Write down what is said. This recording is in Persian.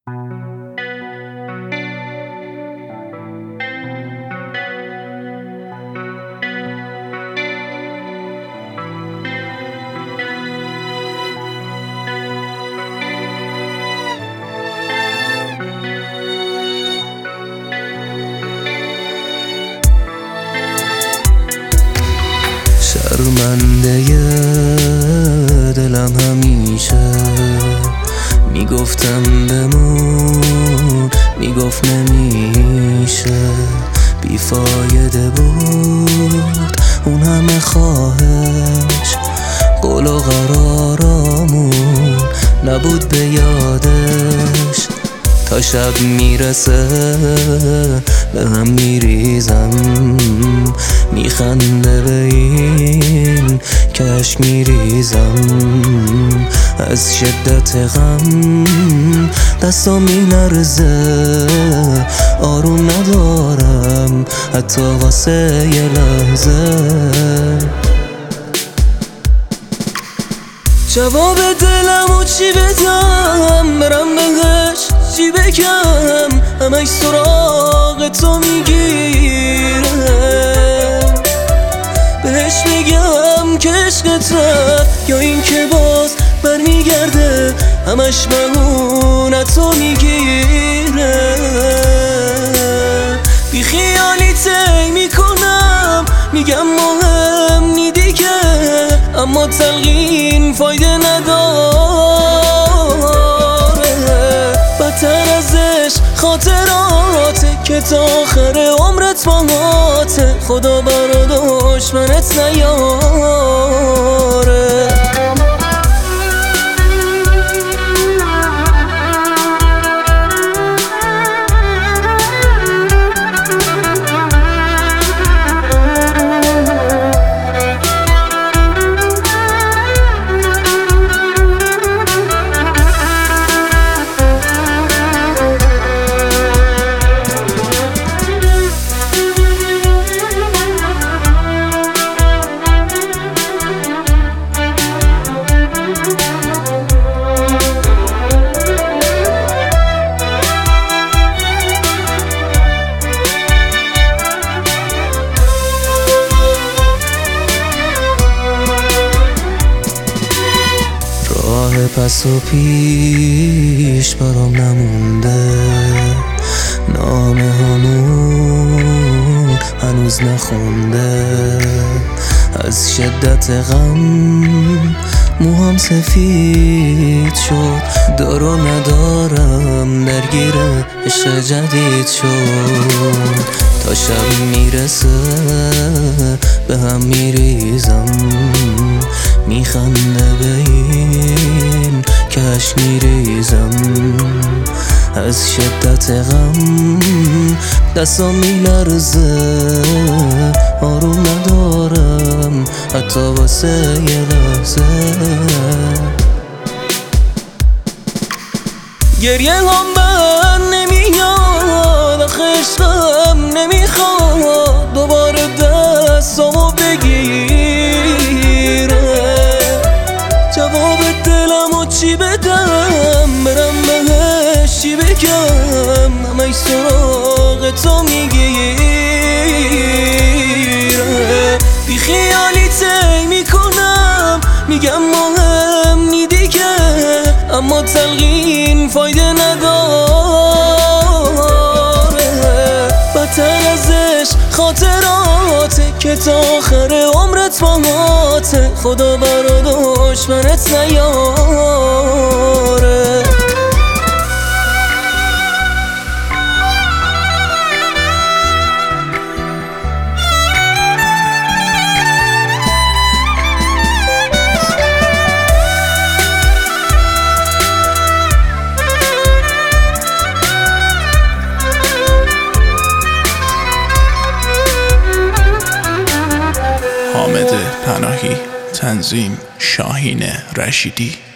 شرمنده دلم همیشه میگفتم بمون، میگفت نمیشه. بیفایده بود اون همه خواهش، قول و قرارامون نبود به یادش. تا شب میرسه به هم میریزم، میخنده به این کش میریزم. از شدت غم دستم میلرزه، آروم ندارم حتی واسه یه لحظه. جواب دلمو چی بدم، برم بهش چی بگم؟ همش سراغ تو میگیره. بهش میگم که عشقته یا این که باز برمیگرده، همش مهونتو میگیره. بی خیالی طی میکنم، میگم مهم نی دیگه، اما تلقین فایده نداره. بدتر ازش خاطراته که تا آخر عمرت باهاته. خدا برا دشمنت نیاره. راه پس و پیش برام نمونده، نامه همون هنوز نخونده. از شدت غم موهام سفید شد، دار و ندارم درگیر عشق جدید شد. تا شب میرسه به هم میریزم، میخنده به این کش میریزم. از شدت غم دستم میلرزه، آروم ندارم حتی واسه یه لحظه. گریه هم بر نمیاد، آخه عشقم نمیخواد دوباره دستامو بگیره. جواب دلمو چی بدم، برم بهش چی بگم؟ همش سراغ تو میگیره. بی خیالی طی میکنم، میگم مهم نی دیگه، اما تلقین فایده نداره. بدتر ازش خاطراته که تا آخر عمرت باهاته. خدا برا دشمنت نیاره. حامد پناهی، تنظیم شاهین رشیدی.